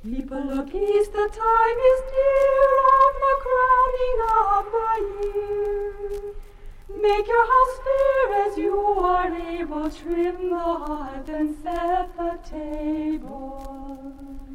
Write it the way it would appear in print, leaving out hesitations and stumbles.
Keep a peace, the time is near of the crowning of the year. Make your house fair as you are able, trim the hearth and set the table.